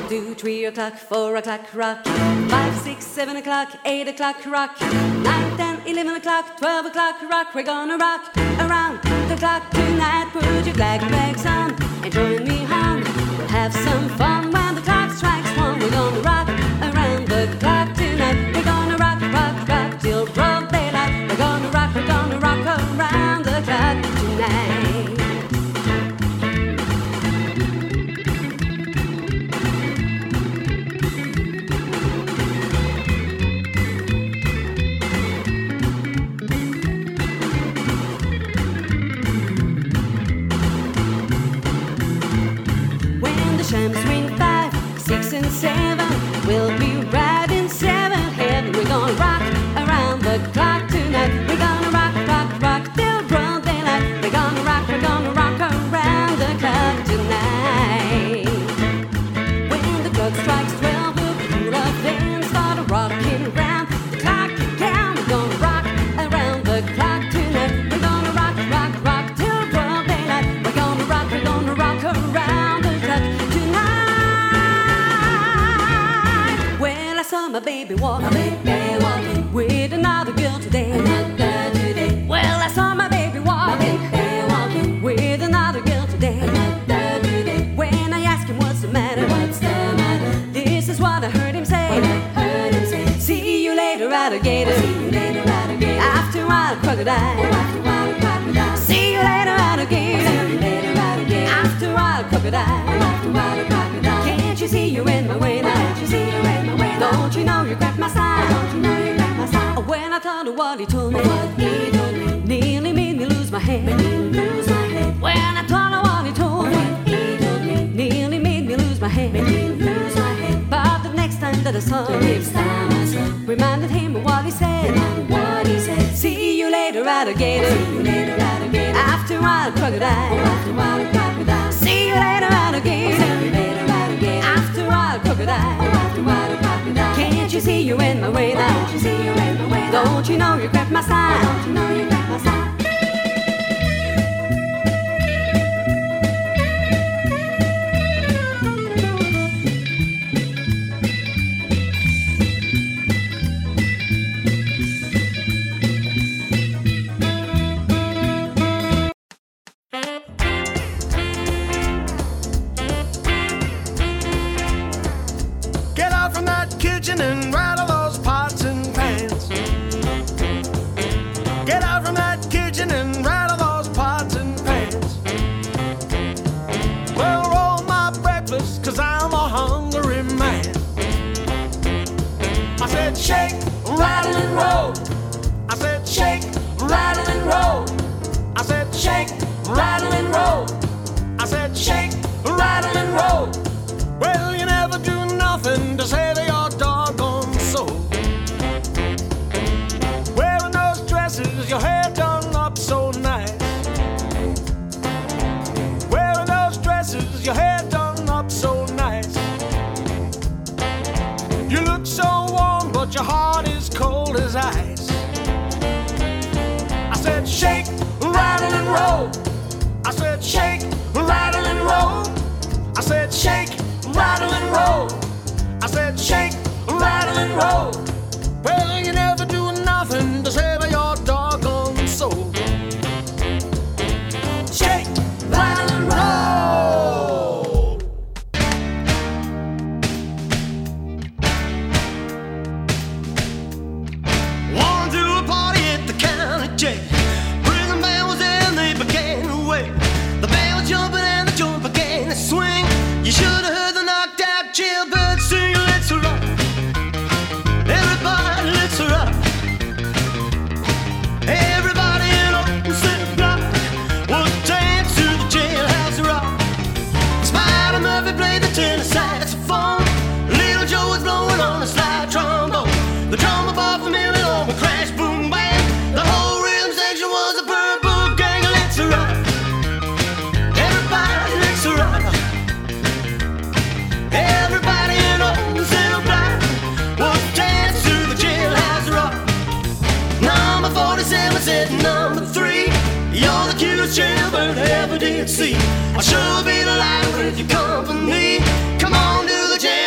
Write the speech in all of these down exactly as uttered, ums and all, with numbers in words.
One, two, three o'clock, four o'clock, rock. Five, six, seven o'clock, eight o'clock, rock. Nine, ten, eleven o'clock, twelve o'clock, rock. We're gonna rock around the clock tonight. Put your black bags on and join me home. We'll have some fun when the clock strikes one. We're gonna rock around the clock tonight. We're gonna rock, rock, rock till broad daylight. We're gonna rock, we're gonna rock around the clock tonight. Shams ring five, six and seven. We'll be right in seventh heaven. We're gonna rock around the clock tonight. We're gonna rock, rock, rock till broad daylight. We're gonna rock, we're gonna rock around the clock tonight. When the clock strikes twelve, we'll cool off and start a rocking round the clock again. We're gonna rock around the clock tonight. We're gonna rock, rock, rock till broad daylight. We're gonna rock, we're gonna rock around the clock. My baby walking, my baby walking with another girl today. Another today. Well, I saw my baby walking, my baby walking with another girl today. Another today. When I asked him what's the matter, what's the matter, this is what I heard him say. What I heard him say. See you later, alligator. See you later, alligator. After a while, crocodile. Oh, after a while, crocodile. See you later, alligator. See you later, alligator. After a while, crocodile. Oh, after a while, crocodile. Can't you see you're in my way now? Can't you see you're in my way? Don't you know you grabbed my side? Don't you know you grabbed my side? When I thought of what he told me, what he told me nearly made me lose my head. Lose my head. When I thought of what he told me, what he told me nearly made me lose my head. Lose my head. But the next time that I saw him, next time I saw him, reminded him of what he said. What he said. See you later, alligator. See you later, alligator. After a while, crocodile. Oh, after a while, crocodile. See you later, alligator. See you later, alligator. After a while, crocodile. Oh, after a while, crocodile. Can't you see you in my way now? Don't you see you in my way now? Don't you know you grabbed my side? Don't you know you grabbed my side? And rattle those pots and pans. Get out from that kitchen and rattle those pots and pans. Well, roll my breakfast, cause I'm a hungry man. I said shake, rattle and roll. I said shake, rattle and roll. I said shake, rattle and roll. I said shake, rattle and roll. Well, you never do nothing to save your doggone soul. Wearing those dresses, your hair done up so nice. Wearing those dresses, your hair done up so nice. You look so warm, but your heart is cold as ice. I said shake, rattle and roll. I said shake, rattle and roll. I said shake, rattle and roll. I said shake, rattle and roll. Well, you never do nothing to save your doggone soul. Shake, rattle and roll. Wanted to a party at the county jail. Prison band was there and they began to wail. The band was jumping and the joint began to swing. You should have heard the knocked out jailbird sing. Let's rock, everybody, let's rock. Everybody in open city block will dance to the jailhouse rock. Spider Murphy played the tenor saxophone. Little Joe was blowing on the slide trombone. The drummer bought from him on the crash boom bang. The whole rhythm section was a purple gang. Let's rock, everybody, let's rock. Everybody in open city block will dance to the jailhouse rock. Number forty-seven said number three, you're the cutest jailbird I ever did see. I sure be the light with your company. Come on to the jail.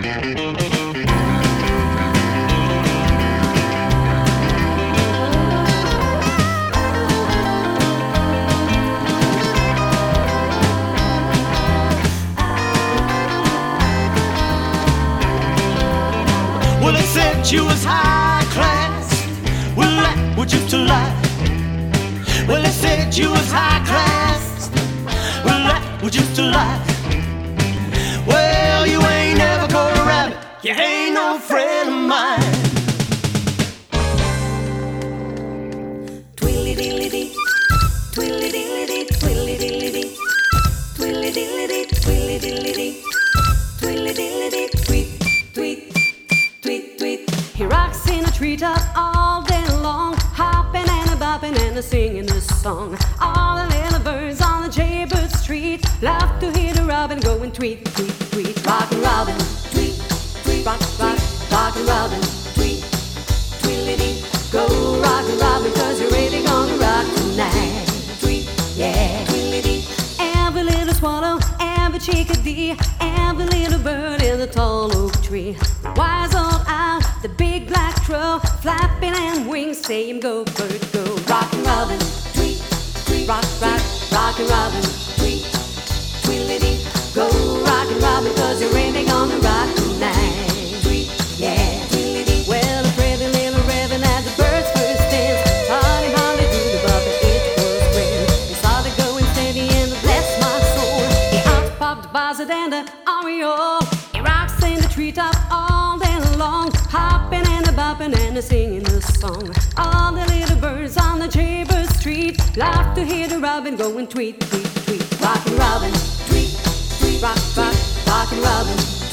Well, they said you was high class. Well, that was just a lie. Well, they said you was high class. Well, that was just a lie. Well, you ain't never caught a rabbit. You ain't no friend of mine. Twilly dilly dee, twilly dilly dee, twilly dilly dee, twilly dilly dee, twilly dilly dee, twilly dilly dee, tweet, tweet, tweet, tweet. He rocks in a treetop all day long, hopping and a bopping and a singing this song. All the little birds on the jaybird street love to hear the robin going tweet, tweet, tweet. Rockin' robin, tweet, tweet, rock, rock, rockin' robin, tweet, twilly dee. Go rockin' robin, cause you're really gonna rock tonight. Tweet, yeah, twilly dee. Every little swallow, every chickadee, every little bird in the tall oak tree. The wise old owl, the big black crow, flapping and wings, say him go bird, go. Rockin' robin, tweet, tweet, rock, rock, rockin' robin, tweet, twilly dee. Go rockin' robin, cause you're really gonna rock tonight. Tweet, yeah, twilly dee. Well, the pretty little raven had the birds first dance, taught him how to do the bop, and it was grand. He started going steady and bless my soul. He out popped the buzzard and the oriole. He rocks in the treetop all day long, hopping and a bopping and a singing a song. All the little birds on the jaybird street love to hear the robin going tweet, tweet, tweet. Rockin' robin, tweet, tweet, rock, rock, rockin' robin.